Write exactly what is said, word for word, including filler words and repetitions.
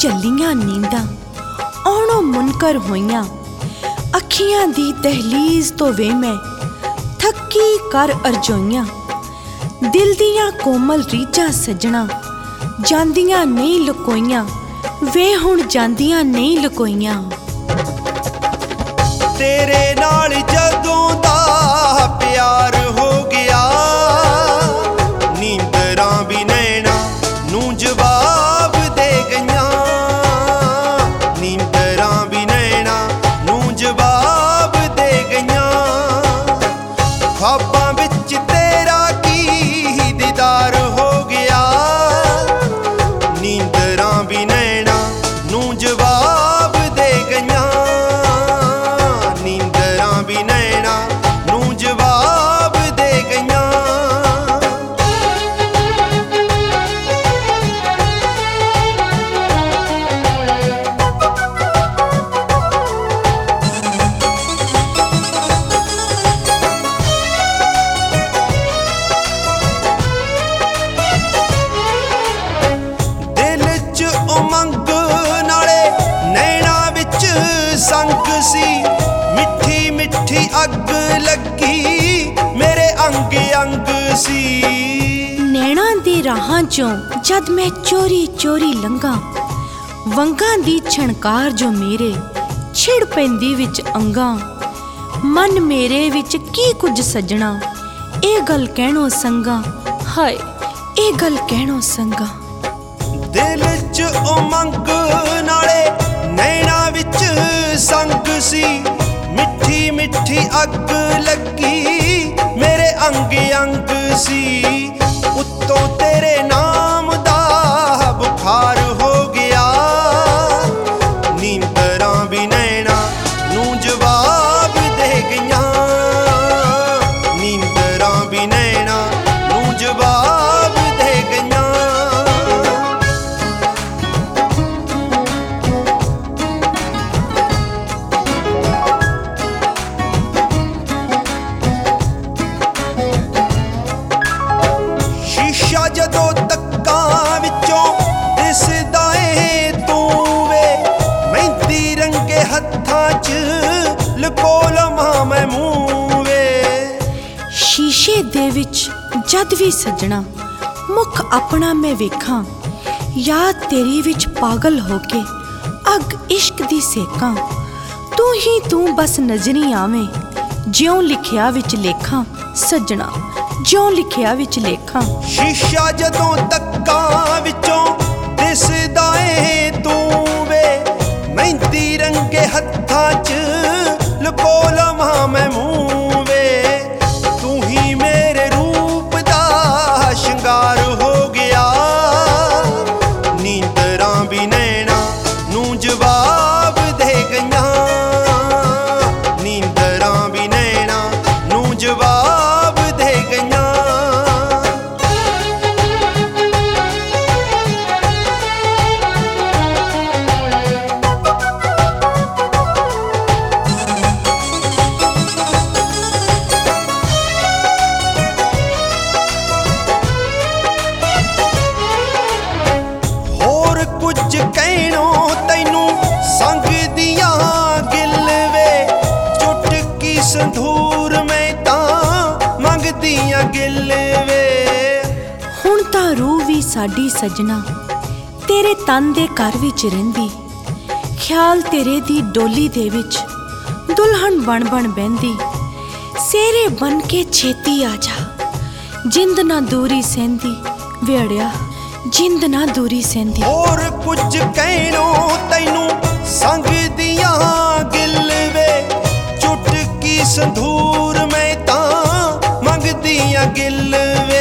ਚੱਲੀਆਂ ਨੀਂਦਾਂ ਆਉਣੋਂ ਮੁਨਕਰ ਹੋਈਆਂ। ਅੱਖੀਆਂ ਦੀ ਦਹਲੀਜ਼ ਤੋਂ ਵੇ ਮੈਂ ਥੱਕੀ ਕਰ ਅਰਜ਼ੋਈਆਂ। ਦਿਲ ਦੀਆਂ ਕੋਮਲ ਰੀਝਾਂ ਸੱਜਣਾ ਜਾਂਦੀਆਂ ਨਹੀਂ ਲੁਕੋਈਆਂ, ਵੇ ਹੁਣ ਜਾਂਦੀਆਂ ਨਹੀਂ ਲੁਕੋਈਆਂ। ਤੇਰੇ ਨਾਲ ਜਦੋਂ ਦਾ ਪਿਆਰ ਹੋ ਗਿਆ, ਨੀਂਦਰਾਂ ਵੀ ਨੈਣਾ ਨੂੰ ਜਵਾਬ ਦੇ ਗਈਆਂ। ਨੀਂਦਰਾਂ ਵੀ ਨੈਣਾ ਨੂੰ ਜਵਾਬ ਦੇ ਗਈਆਂ। ख्वाबां विच तेरा की दीदार हो गया, नींदरां भी नैना नूं जवाब दे गईयां। नींदरां भी नैना नूं जवाब दे गईयां। उमंग नाले नैना विच संग सी, मिठी मिठी अग लगी मेरे अंग अंग सी। नैना दी राहां चों जद मैं चोरी चोरी लंघां, वंगां दी छणकार जो मेरे छिड़ पैंदी विच अंगां। मन मेरे विच की कुछ सजना ए गल कहणों संगा, हाय ए गल कहणों संगा। दिल च उमंग नाले नैना विच संग सी, मिठी मिठी अग लगी मेरे अंग अंग सी। उत्तों तेरे नाम दा बुखार हो गया, नींदरां भी नैना नूं जवाब दे गईयां। नींदरां भी नैना नूं जवाब दे गईयां। जदों तक्कां विचों दिसदा ए तूं वे, मेहंदी रंगे हत्थां च लुको लवां मैं मूंह वे। शीशे दे विच जद भी सजना मुख अपना मैं वेखां, याद तेरी विच पागल होके अग इश्क दी सेकां। तू ही तू बस नजरी आवें, ज्यों लिखिया विच लेखां सजना, ज्यों लिखिया विच लेखां। शीशा जदों तक्कां विचों दिसदा ए तूं वे, मेहंदी रंगे हत्थां च लुको लवां मैं मूंह वे। तू ही मेरे रूप दा शिंगार हो गया, नींदरां भी नैना नूं जवाब दे गईयां। नींदरां भी नैना नूं जवाब दे गईयां। कुछ कहणों तैनूं संग दियां गिल वे, चुटकी संधूर में तां मंगदियां गिल वे। हुण तां रूह भी साडी सजना तेरे तन दे घर विच रहिंदी, ख्याल तेरे दी डोली दे विच दुल्हन बन बन बहिंदी। सेरे बन के छेती आ जा, जिंद ना दूरी सहिंदी वेड़िया, जिंद ना दूरी सहिंदी। और कुछ कहणों तैनूं संग दियां गिल वे, चुटकी संधूर में तां मंगदियां गिल वे।